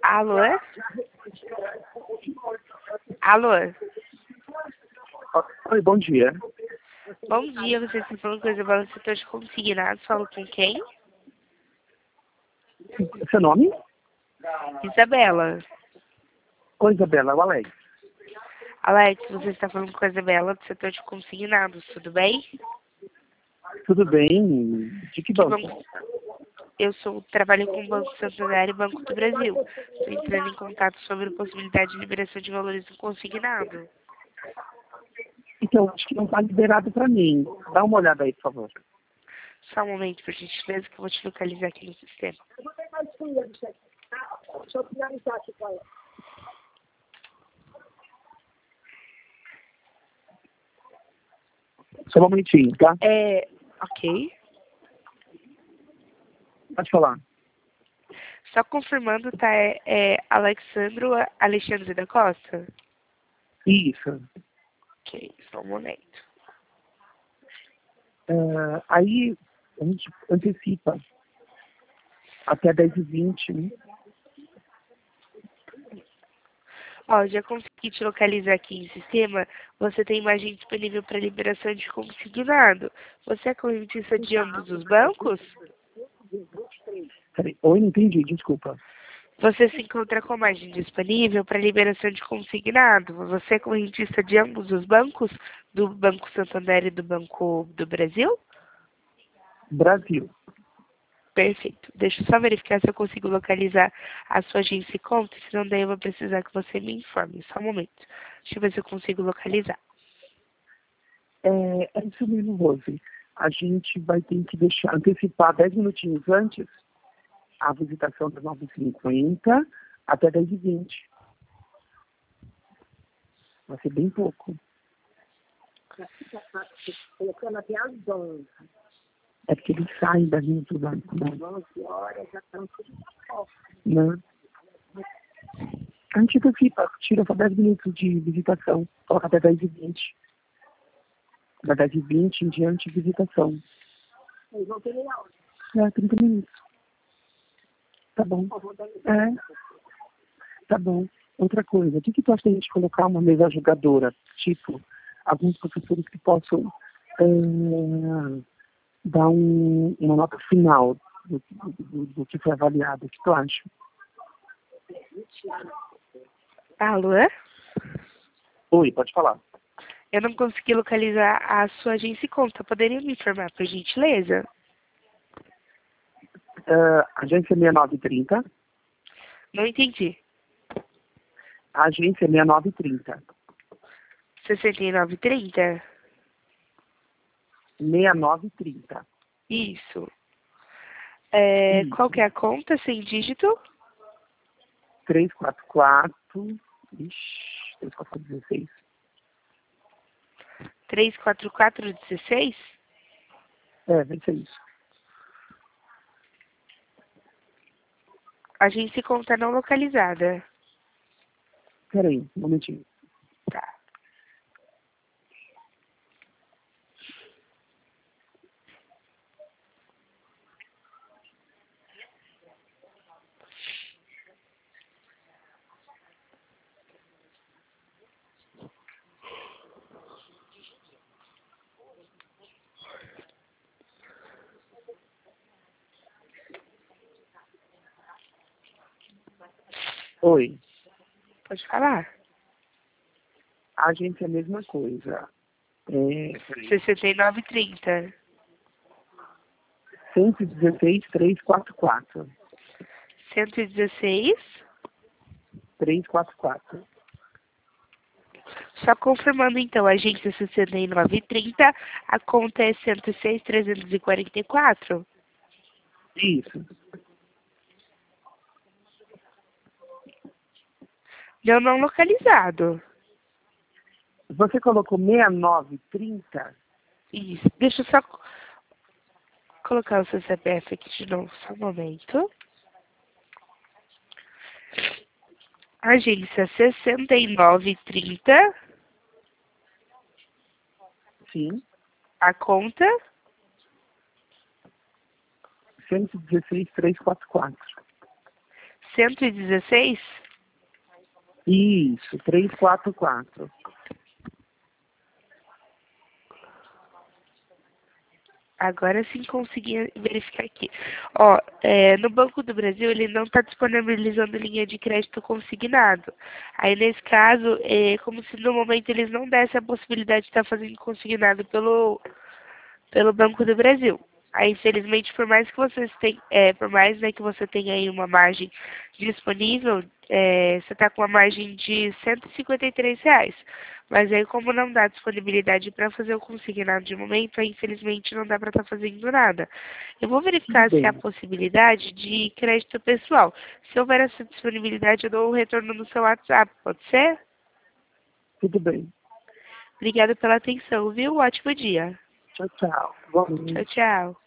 Alô? Alô? Oi, bom dia. Bom dia, você está falando com a Isabela do setor de consignados, falo com quem? Seu nome? Isabela. Oi, Isabela, é o Alex. Alex, você está falando com a Isabela do setor de consignados, tudo bem? Tudo bem? De que Que banco? banco? Trabalho com o Banco Santander e Banco do Brasil. Estou entrando em contato sobre a possibilidade de liberação de valores do consignado. Então, acho que não está liberado para mim. Dá uma olhada aí, por favor. Só um momento, por gentileza, que eu vou te localizar aqui no sistema. Só um momentinho, tá? Ok. Pode falar. Só confirmando, tá? Alexandro Alexandre da Costa? Isso. Ok, só um momento. Aí a gente antecipa até 10h20, né? Ó, já consegui te localizar aqui em sistema. Você tem imagem disponível para liberação de consignado. Você é correntista de ambos os bancos? Peraí. Oi, não entendi, desculpa. Você se encontra com margem disponível para liberação de consignado? Você é correntista de ambos os bancos? Do Banco Santander e do Banco do Brasil? Brasil. Perfeito. Deixa eu só verificar se eu consigo localizar a sua agência e conta, senão daí eu vou precisar que você me informe. Só um momento. Deixa eu ver se eu consigo localizar. É isso mesmo, Rose. A gente vai ter que antecipar 10 minutinhos antes a visitação das 9h50 até 10h20. Vai ser bem pouco. Colocando até às 11. É porque eles saem da linha do banco, né? 11 horas já estão tudo off. Né? A gente antecipa, tira só 10 minutos de visitação, coloca até 10h20. Da 10h20 em diante, visitação. Eles vão ter meia hora. 30 minutos. Tá bom. Tá bom. Outra coisa, o que tu acha da gente colocar uma mesa jogadora? Tipo, alguns professores que possam dar uma nota final do que foi avaliado. O que tu acha? Alô? Oi, pode falar. Eu não consegui localizar a sua agência e conta. Poderia me informar, por gentileza? Agência 6930. Não entendi. Agência 6930. 6930? 6930. Isso. Isso. Qual que é a conta sem dígito? 344. Ixi, 3416. 34416? Vai ser isso. Agência e conta não localizada. Peraí, um momentinho. Tá. Oi. Pode falar. A agência é a mesma coisa. 6930. 116 344. 116. 344. Só confirmando então, agência 6930, a conta é 106.344. Isso. Deu não localizado. Você colocou 6930? Isso. Deixa eu só colocar o seu CPF aqui de novo, só um momento. Agência 6930, Sim. a conta 116 344. 116? Isso, 344. Agora sim consegui verificar aqui. Ó, no Banco do Brasil, ele não está disponibilizando linha de crédito consignado. Aí, nesse caso, é como se no momento eles não dessem a possibilidade de estar fazendo consignado pelo Banco do Brasil. Aí, infelizmente, por mais que vocês tenham, por mais, né, que você tenha aí uma margem disponível, você está com uma margem de R$ 153. Mas aí, como não dá disponibilidade para fazer o consignado de momento, aí, infelizmente, não dá para estar fazendo nada. Eu vou Tudo verificar se há bem, possibilidade de crédito pessoal. Se houver essa disponibilidade, eu dou o retorno no seu WhatsApp, pode ser? tudo bem. Obrigada pela atenção, viu? Ótimo dia. Tchau, tchau. Bom Tchau, dia. tchau.